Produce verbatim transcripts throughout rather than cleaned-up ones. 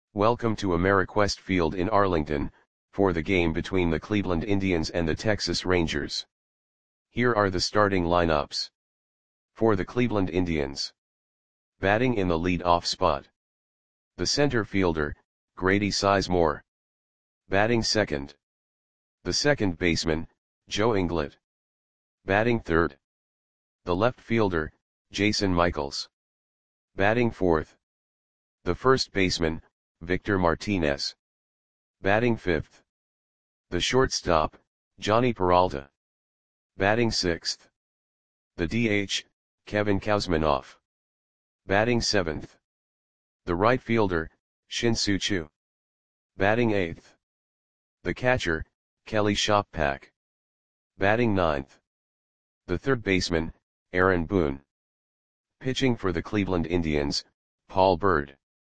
Welcome to Ameriquest Field in Arlington, for the game between the Cleveland Indians and the Texas Rangers. Here are the starting lineups. For the Cleveland Indians. Batting in the lead-off spot. The center fielder, Grady Sizemore. Batting second. The second baseman, Joe Inglet. Batting third. The left fielder, Jason Michaels. Batting fourth. The first baseman, Victor Martinez. Batting fifth. The shortstop, Jhonny Peralta. Batting sixth. The D H, Kevin Kouzmanoff. Batting seventh. The right fielder, Shin-Soo Choo. Batting eighth. The catcher, Kelly Shoppak. Batting ninth. The third baseman, Aaron Boone. Pitching for the Cleveland Indians, Paul Byrd.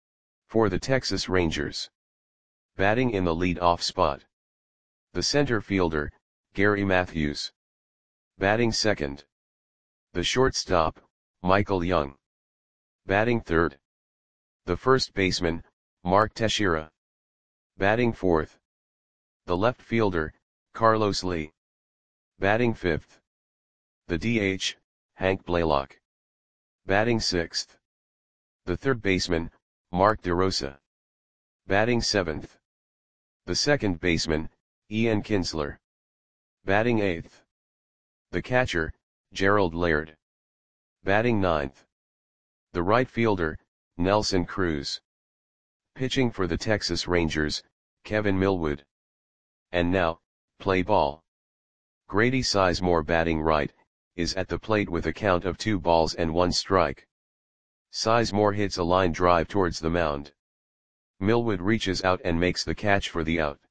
For the Texas Rangers. Batting in the lead-off spot. The center fielder, Gary Matthews. Batting second. The shortstop, Michael Young. Batting third. The first baseman, Mark Teixeira. Batting fourth. The left fielder, Carlos Lee. Batting fifth. The D H, Hank Blaylock. Batting sixth. The third baseman, Mark DeRosa. Batting seventh. The second baseman, Ian Kinsler. Batting eighth. The catcher, Gerald Laird. Batting ninth. The right fielder, Nelson Cruz. Pitching for the Texas Rangers, Kevin Millwood. And now, play ball. Grady Sizemore, batting right, is at the plate with a count of two balls and one strike. Sizemore hits a line drive towards the mound. Millwood reaches out and makes the catch for the out.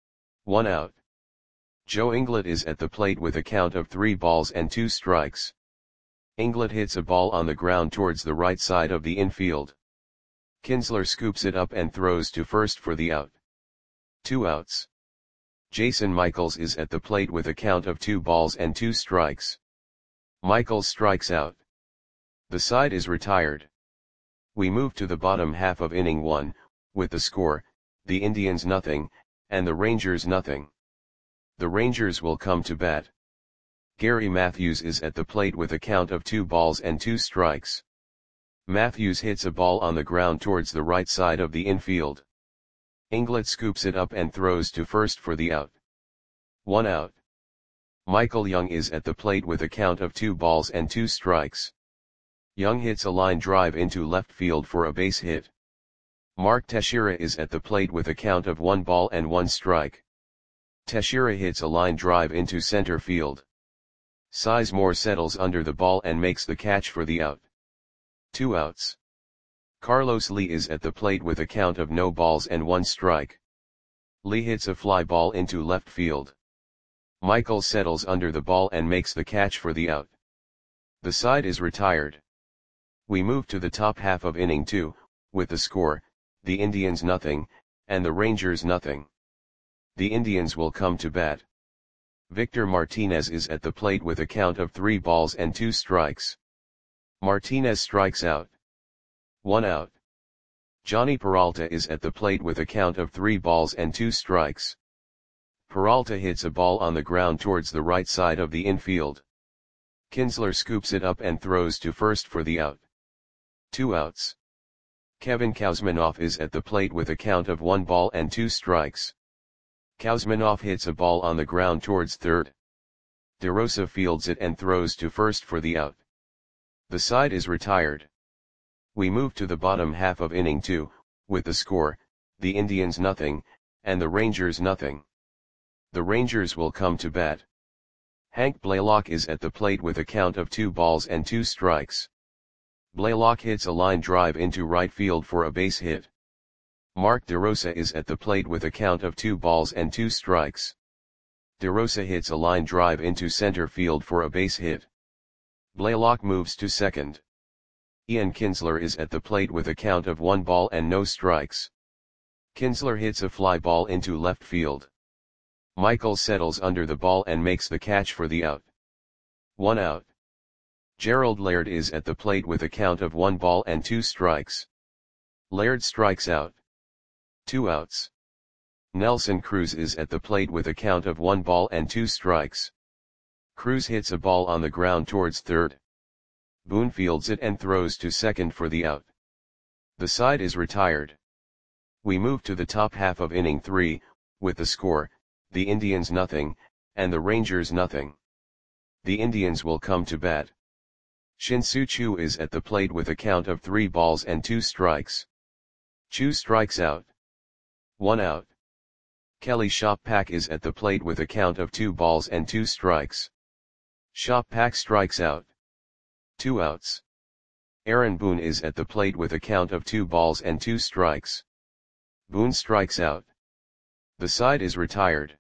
One out. Joe Inglet is at the plate with a count of three balls and two strikes. Inglet hits a ball on the ground towards the right side of the infield. Kinsler scoops it up and throws to first for the out. Two outs. Jason Michaels is at the plate with a count of two balls and two strikes. Michaels strikes out. The side is retired. We move to the bottom half of inning one, with the score, the Indians nothing, and the Rangers nothing. The Rangers will come to bat. Gary Matthews is at the plate with a count of two balls and two strikes. Matthews hits a ball on the ground towards the right side of the infield. Inglet scoops it up and throws to first for the out. One out. Michael Young is at the plate with a count of two balls and two strikes. Young hits a line drive into left field for a base hit. Mark Teixeira is at the plate with a count of one ball and one strike. Teixeira hits a line drive into center field. Sizemore settles under the ball and makes the catch for the out. Two outs. Carlos Lee is at the plate with a count of no balls and one strike. Lee hits a fly ball into left field. Michael settles under the ball and makes the catch for the out. The side is retired. We move to the top half of inning two, with the score, the Indians nothing, and the Rangers nothing. The Indians will come to bat. Victor Martinez is at the plate with a count of three balls and two strikes. Martinez strikes out. One out. Jhonny Peralta is at the plate with a count of three balls and two strikes. Peralta hits a ball on the ground towards the right side of the infield. Kinsler scoops it up and throws to first for the out. Two outs. Kevin Kouzmanoff is at the plate with a count of one ball and two strikes. Kouzmanoff hits a ball on the ground towards third. DeRosa fields it and throws to first for the out. The side is retired. We move to the bottom half of inning two, with the score, the Indians nothing, and the Rangers nothing. The Rangers will come to bat. Hank Blaylock is at the plate with a count of two balls and two strikes. Blaylock hits a line drive into right field for a base hit. Mark DeRosa is at the plate with a count of two balls and two strikes. DeRosa hits a line drive into center field for a base hit. Blaylock moves to second. Ian Kinsler is at the plate with a count of one ball and no strikes. Kinsler hits a fly ball into left field. Michael settles under the ball and makes the catch for the out. One out. Gerald Laird is at the plate with a count of one ball and two strikes. Laird strikes out. Two outs. Nelson Cruz is at the plate with a count of one ball and two strikes. Cruz hits a ball on the ground towards third. Boone fields it and throws to second for the out. The side is retired. We move to the top half of inning three, with the score, the Indians nothing, and the Rangers nothing. The Indians will come to bat. Shin-Soo Choo is at the plate with a count of three balls and two strikes. Choo strikes out. One out. Kelly Shoppak is at the plate with a count of two balls and two strikes. Shoppak strikes out. Two outs. Aaron Boone is at the plate with a count of two balls and two strikes. Boone strikes out. The side is retired.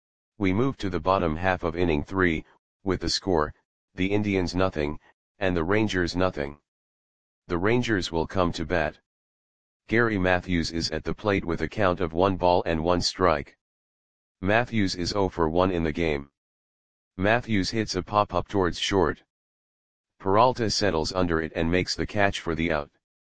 We move to the bottom half of inning three, with the score, the Indians nothing, and the Rangers nothing. The Rangers will come to bat. Gary Matthews is at the plate with a count of one ball and one strike. Matthews is oh for one in the game. Matthews hits a pop-up towards short. Peralta settles under it and makes the catch for the out.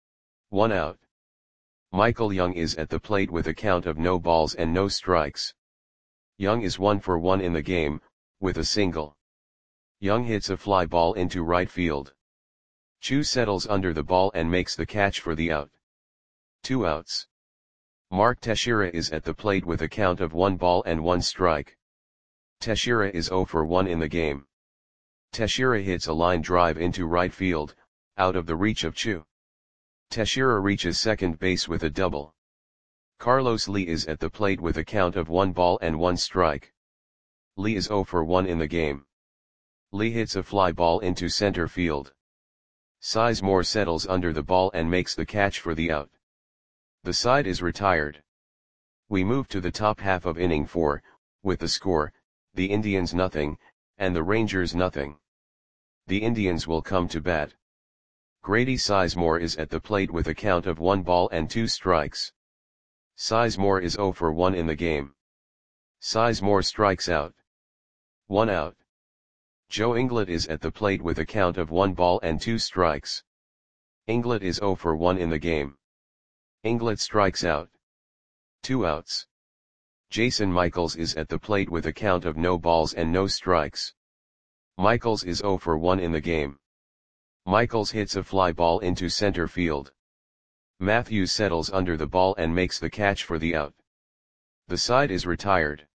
One out. Michael Young is at the plate with a count of no balls and no strikes. Young is one for one in the game, with a single. Young hits a fly ball into right field. Choo settles under the ball and makes the catch for the out. Two outs. Mark Teixeira is at the plate with a count of one ball and one strike. Teixeira is oh for one in the game. Teixeira hits a line drive into right field, out of the reach of Choo. Teixeira reaches second base with a double. Carlos Lee is at the plate with a count of one ball and one strike. Lee is oh for one in the game. Lee hits a fly ball into center field. Sizemore settles under the ball and makes the catch for the out. The side is retired. We move to the top half of inning four, with the score, the Indians nothing, and the Rangers nothing. The Indians will come to bat. Grady Sizemore is at the plate with a count of one ball and two strikes. Sizemore is oh for one in the game. Sizemore strikes out. One out. Joe Inglet is at the plate with a count of one ball and two strikes. Inglet is oh for one in the game. Inglet strikes out. Two outs. Jason Michaels is at the plate with a count of no balls and no strikes. Michaels is oh for one in the game. Michaels hits a fly ball into center field. Matthews settles under the ball and makes the catch for the out. The side is retired.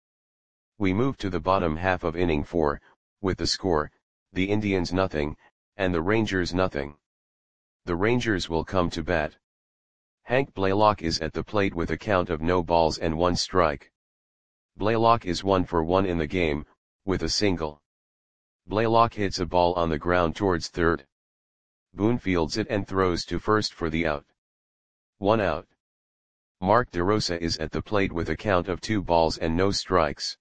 We move to the bottom half of inning four, with the score, the Indians nothing, and the Rangers nothing. The Rangers will come to bat. Hank Blaylock is at the plate with a count of no balls and one strike. Blaylock is one for one in the game, with a single. Blaylock hits a ball on the ground towards third. Boone fields it and throws to first for the out. One out. Mark DeRosa is at the plate with a count of two balls and no strikes.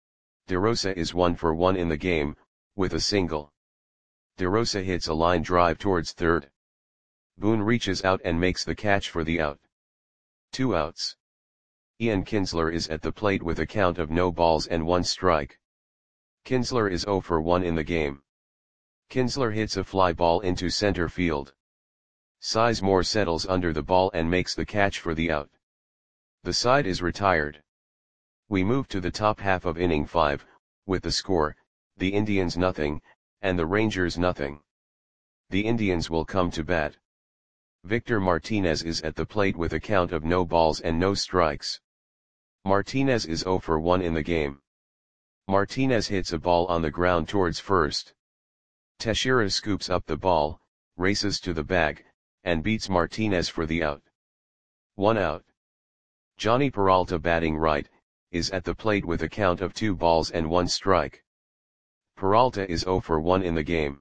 DeRosa is one for one in the game, with a single. DeRosa hits a line drive towards third. Boone reaches out and makes the catch for the out. Two outs. Ian Kinsler is at the plate with a count of no balls and one strike. Kinsler is oh for one in the game. Kinsler hits a fly ball into center field. Sizemore settles under the ball and makes the catch for the out. The side is retired. We move to the top half of inning five, with the score, the Indians nothing, and the Rangers nothing. The Indians will come to bat. Victor Martinez is at the plate with a count of no balls and no strikes. Martinez is oh for one in the game. Martinez hits a ball on the ground towards first. Teixeira scoops up the ball, races to the bag, and beats Martinez for the out. One out. Johnny Peralta, batting right, is at the plate with a count of two balls and one strike. Peralta is oh for one in the game.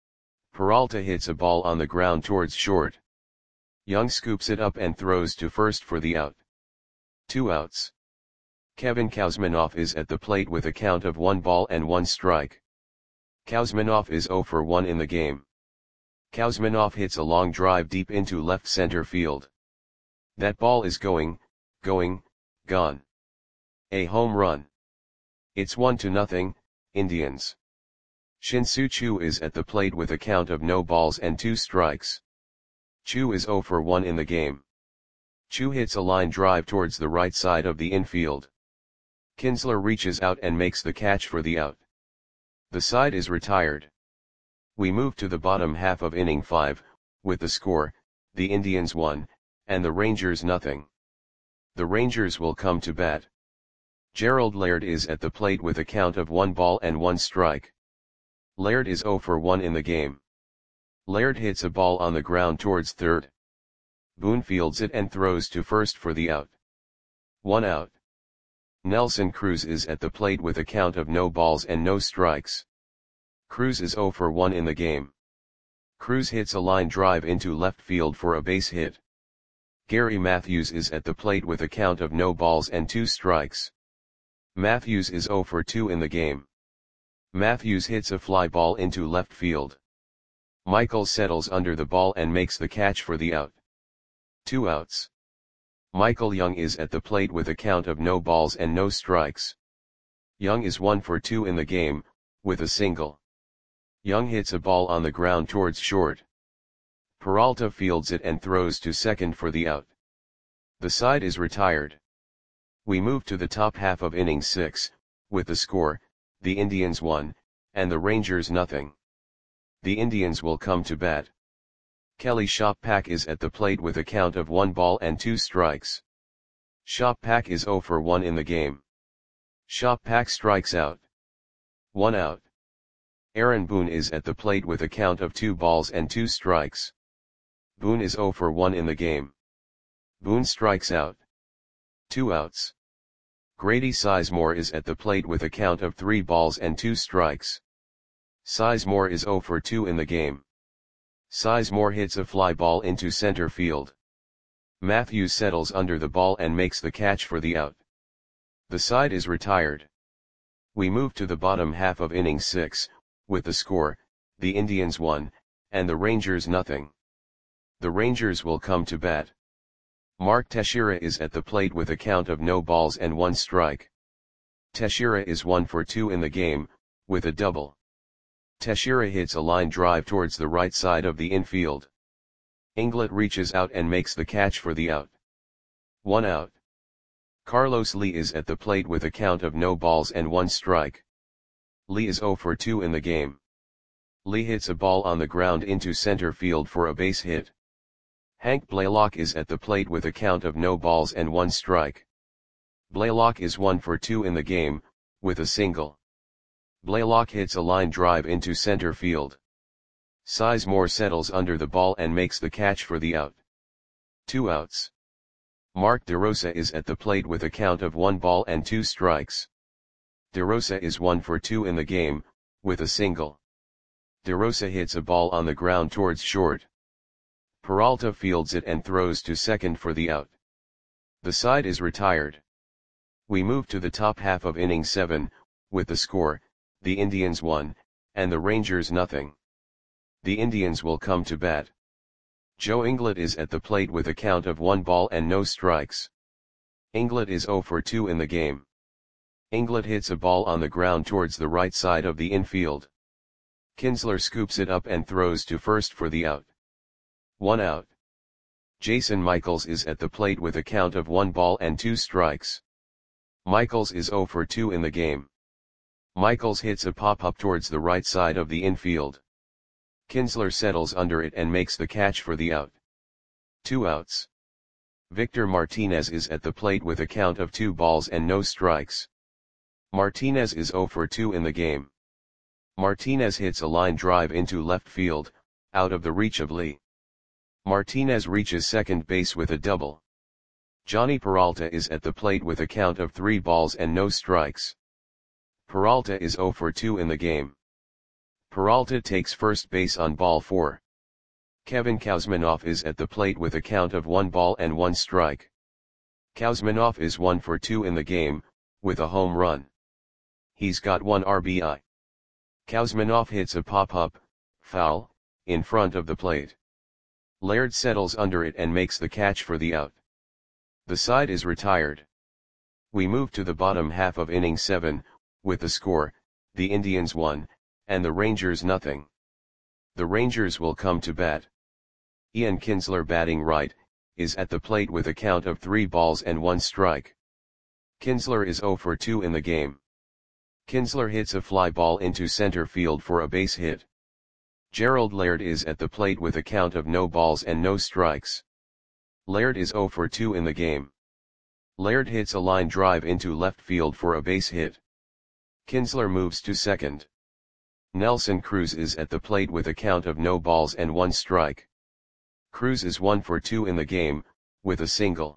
Peralta hits a ball on the ground towards short. Young scoops it up and throws to first for the out. Two outs. Kevin Kouzmanoff is at the plate with a count of one ball and one strike. Kouzmanoff is oh for one in the game. Kouzmanoff hits a long drive deep into left center field. That ball is going, going, gone. A home run. It's one to nothing, Indians. Shin-Soo Choo is at the plate with a count of no balls and two strikes. Choo is oh for one in the game. Chu hits a line drive towards the right side of the infield. Kinsler reaches out and makes the catch for the out. The side is retired. We move to the bottom half of inning five, with the score, the Indians one, and the Rangers nothing. The Rangers will come to bat. Gerald Laird is at the plate with a count of one ball and one strike. Laird is oh for one in the game. Laird hits a ball on the ground towards third. Boone fields it and throws to first for the out. One out. Nelson Cruz is at the plate with a count of no balls and no strikes. Cruz is oh for one in the game. Cruz hits a line drive into left field for a base hit. Gary Matthews is at the plate with a count of no balls and two strikes. Matthews is oh for two in the game. Matthews hits a fly ball into left field. Michael settles under the ball and makes the catch for the out. Two outs. Michael Young is at the plate with a count of no balls and no strikes. Young is one for two in the game, with a single. Young hits a ball on the ground towards short. Peralta fields it and throws to second for the out. The side is retired. We move to the top half of inning six, with the score, the Indians one, and the Rangers nothing. The Indians will come to bat. Kelly Shoppack is at the plate with a count of one ball and two strikes. Shoppack is oh for one in the game. Shoppack strikes out. One out. Aaron Boone is at the plate with a count of two balls and two strikes. Boone is oh for one in the game. Boone strikes out. Two outs. Grady Sizemore is at the plate with a count of three balls and two strikes. Sizemore is oh for two in the game. Sizemore hits a fly ball into center field. Matthews settles under the ball and makes the catch for the out. The side is retired. We move to the bottom half of inning six, with the score, the Indians one, and the Rangers nothing. The Rangers will come to bat. Mark Teixeira is at the plate with a count of no balls and one strike. Teixeira is one for two in the game, with a double. Teixeira hits a line drive towards the right side of the infield. Inglett reaches out and makes the catch for the out. One out. Carlos Lee is at the plate with a count of no balls and one strike. Lee is oh for two in the game. Lee hits a ball on the ground into center field for a base hit. Hank Blaylock is at the plate with a count of no balls and one strike. Blaylock is one for two in the game, with a single. Blaylock hits a line drive into center field. Sizemore settles under the ball and makes the catch for the out. Two outs. Mark DeRosa is at the plate with a count of one ball and two strikes. DeRosa is one for two in the game, with a single. DeRosa hits a ball on the ground towards short. Peralta fields it and throws to second for the out. The side is retired. We move to the top half of inning seven, with the score, the Indians one, and the Rangers nothing. The Indians will come to bat. Joe Inglett is at the plate with a count of one ball and no strikes. Inglett is oh for two in the game. Inglett hits a ball on the ground towards the right side of the infield. Kinsler scoops it up and throws to first for the out. One out. Jason Michaels is at the plate with a count of one ball and two strikes. Michaels is oh for two in the game. Michaels hits a pop-up towards the right side of the infield. Kinsler settles under it and makes the catch for the out. Two outs. Victor Martinez is at the plate with a count of two balls and no strikes. Martinez is oh for two in the game. Martinez hits a line drive into left field, out of the reach of Lee. Martinez reaches second base with a double. Johnny Peralta is at the plate with a count of three balls and no strikes. Peralta is oh for two in the game. Peralta takes first base on ball four. Kevin Kouzmanoff is at the plate with a count of one ball and one strike. Kouzmanoff is one for two in the game, with a home run. He's got one R B I. Kouzmanoff hits a pop-up, foul, in front of the plate. Laird settles under it and makes the catch for the out. The side is retired. We move to the bottom half of inning seven, with the score, the Indians one, and the Rangers nothing. The Rangers will come to bat. Ian Kinsler batting right, is at the plate with a count of three balls and one strike. Kinsler is zero for two in the game. Kinsler hits a fly ball into center field for a base hit. Gerald Laird is at the plate with a count of no balls and no strikes. Laird is zero for two in the game. Laird hits a line drive into left field for a base hit. Kinsler moves to second. Nelson Cruz is at the plate with a count of no balls and one strike. Cruz is one for two in the game, with a single.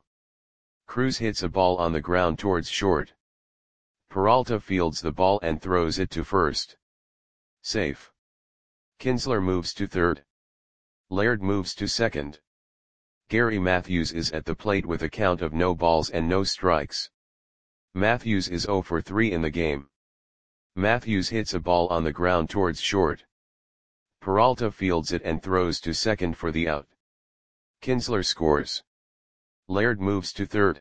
Cruz hits a ball on the ground towards short. Peralta fields the ball and throws it to first. Safe. Kinsler moves to third. Laird moves to second. Gary Matthews is at the plate with a count of no balls and no strikes. Matthews is zero for three in the game. Matthews hits a ball on the ground towards short. Peralta fields it and throws to second for the out. Kinsler scores. Laird moves to third.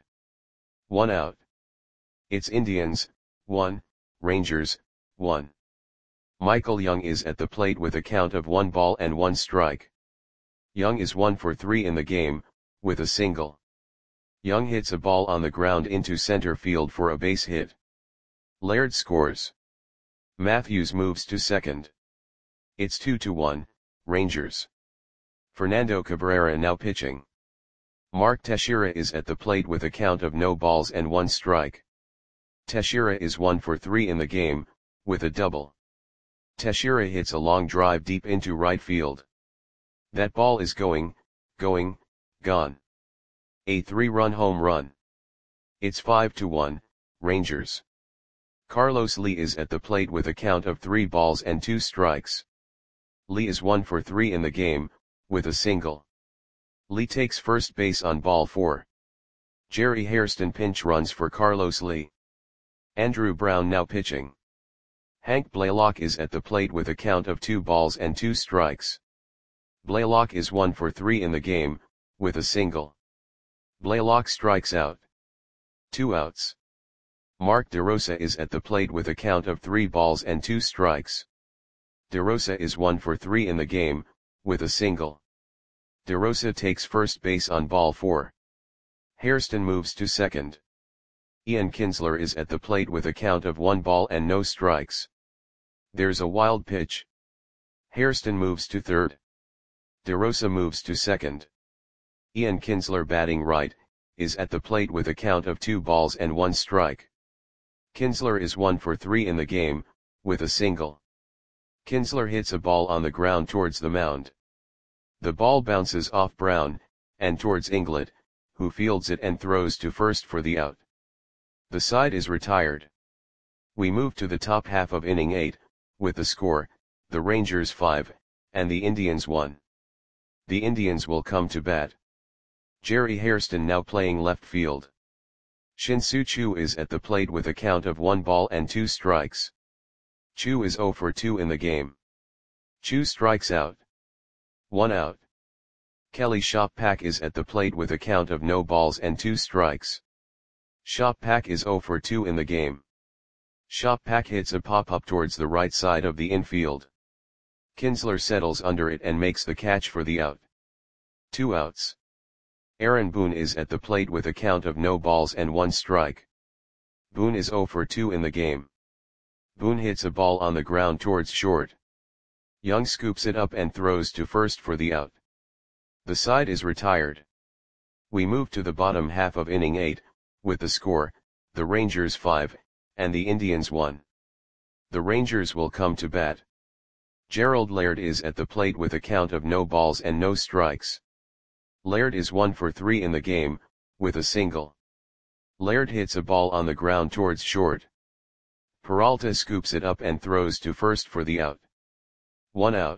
One out. It's Indians, one, Rangers, one. Michael Young is at the plate with a count of one ball and one strike. Young is one for three in the game, with a single. Young hits a ball on the ground into center field for a base hit. Laird scores. Matthews moves to second. It's two to one, Rangers. Fernando Cabrera now pitching. Mark Teixeira is at the plate with a count of no balls and one strike. Teixeira is one for three in the game, with a double. Teixeira hits a long drive deep into right field. That ball is going, going, gone. A three-run home run. It's five to one, Rangers. Carlos Lee is at the plate with a count of three balls and two strikes. Lee is one for three in the game, with a single. Lee takes first base on ball four. Jerry Hairston pinch runs for Carlos Lee. Andrew Brown now pitching. Hank Blaylock is at the plate with a count of two balls and two strikes. Blaylock is one for three in the game, with a single. Blaylock strikes out. Two outs. Mark DeRosa is at the plate with a count of three balls and two strikes. DeRosa is one for three in the game, with a single. DeRosa takes first base on ball four. Hairston moves to second. Ian Kinsler is at the plate with a count of one ball and no strikes. There's a wild pitch. Hairston moves to third. DeRosa moves to second. Ian Kinsler batting right, is at the plate with a count of two balls and one strike. Kinsler is one for three in the game, with a single. Kinsler hits a ball on the ground towards the mound. The ball bounces off Brown, and towards Inglett, who fields it and throws to first for the out. The side is retired. We move to the top half of inning eight, with the score, the Rangers five, and the Indians one. The Indians will come to bat. Jerry Hairston now playing left field. Shin-Soo Choo is at the plate with a count of one ball and two strikes. Choo is zero for two in the game. Choo strikes out. One out. Kelly Shoppak is at the plate with a count of no balls and two strikes. Shoppak is zero for two in the game. Shoppak hits a pop-up towards the right side of the infield. Kinsler settles under it and makes the catch for the out. Two outs. Aaron Boone is at the plate with a count of no balls and one strike. Boone is zero for two in the game. Boone hits a ball on the ground towards short. Young scoops it up and throws to first for the out. The side is retired. We move to the bottom half of inning eight, with the score, the Rangers five, and the Indians one. The Rangers will come to bat. Gerald Laird is at the plate with a count of no balls and no strikes. Laird is one for three in the game, with a single. Laird hits a ball on the ground towards short. Peralta scoops it up and throws to first for the out. One out.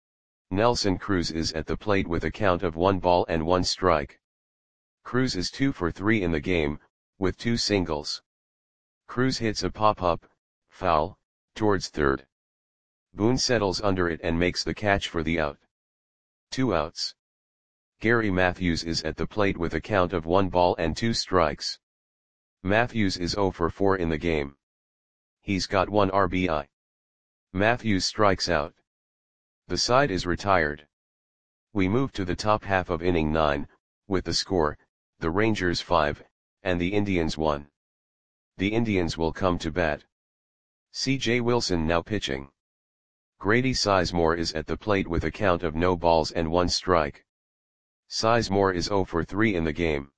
Nelson Cruz is at the plate with a count of one ball and one strike. Cruz is two for three in the game, with two singles. Cruz hits a pop-up, foul, towards third. Boone settles under it and makes the catch for the out. Two outs. Gary Matthews is at the plate with a count of one ball and two strikes. Matthews is zero for four in the game. He's got one R B I. Matthews strikes out. The side is retired. We move to the top half of inning nine, with the score, the Rangers five, and the Indians one. The Indians will come to bat. C J Wilson now pitching. Grady Sizemore is at the plate with a count of no balls and one strike. Sizemore is zero for three in the game.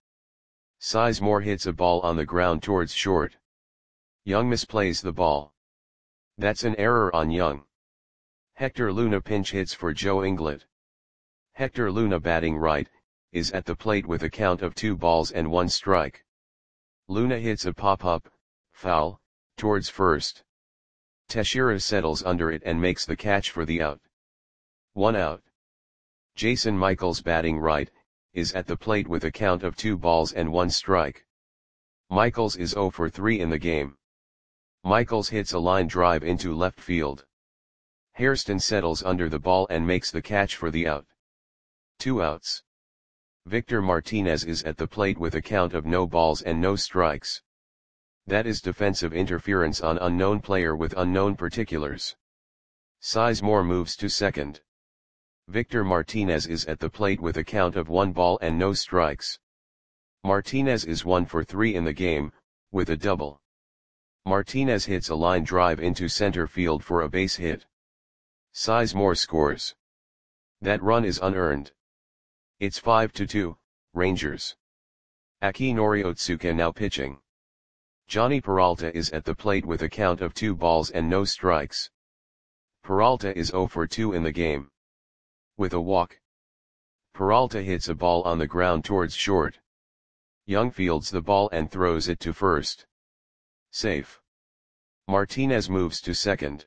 Sizemore hits a ball on the ground towards short. Young misplays the ball. That's an error on Young. Hector Luna pinch hits for Joe Inglet. Hector Luna batting right, is at the plate with a count of two balls and one strike. Luna hits a pop-up, foul, towards first. Teixeira settles under it and makes the catch for the out. One out. Jason Michaels batting right, is at the plate with a count of two balls and one strike. Michaels is zero for three in the game. Michaels hits a line drive into left field. Hairston settles under the ball and makes the catch for the out. Two outs. Victor Martinez is at the plate with a count of no balls and no strikes. That is defensive interference on unknown player with unknown particulars. Sizemore moves to second. Victor Martinez is at the plate with a count of one ball and no strikes. Martinez is one for three in the game, with a double. Martinez hits a line drive into center field for a base hit. Sizemore scores. That run is unearned. It's five to two, Rangers. Akinori Otsuka now pitching. Johnny Peralta is at the plate with a count of two balls and no strikes. Peralta is zero for two in the game. With a walk. Peralta hits a ball on the ground towards short. Young fields the ball and throws it to first. Safe. Martinez moves to second.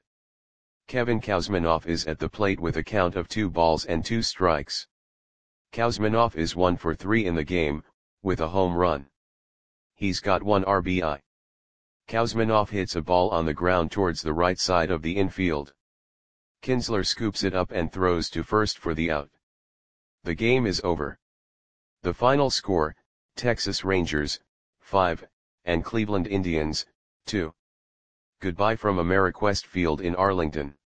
Kevin Kouzmanoff is at the plate with a count of two balls and two strikes. Kouzmanoff is one for three in the game, with a home run. He's got one R B I. Kouzmanoff hits a ball on the ground towards the right side of the infield. Kinsler scoops it up and throws to first for the out. The game is over. The final score, Texas Rangers, five, and Cleveland Indians, two. Goodbye from Ameriquest Field in Arlington.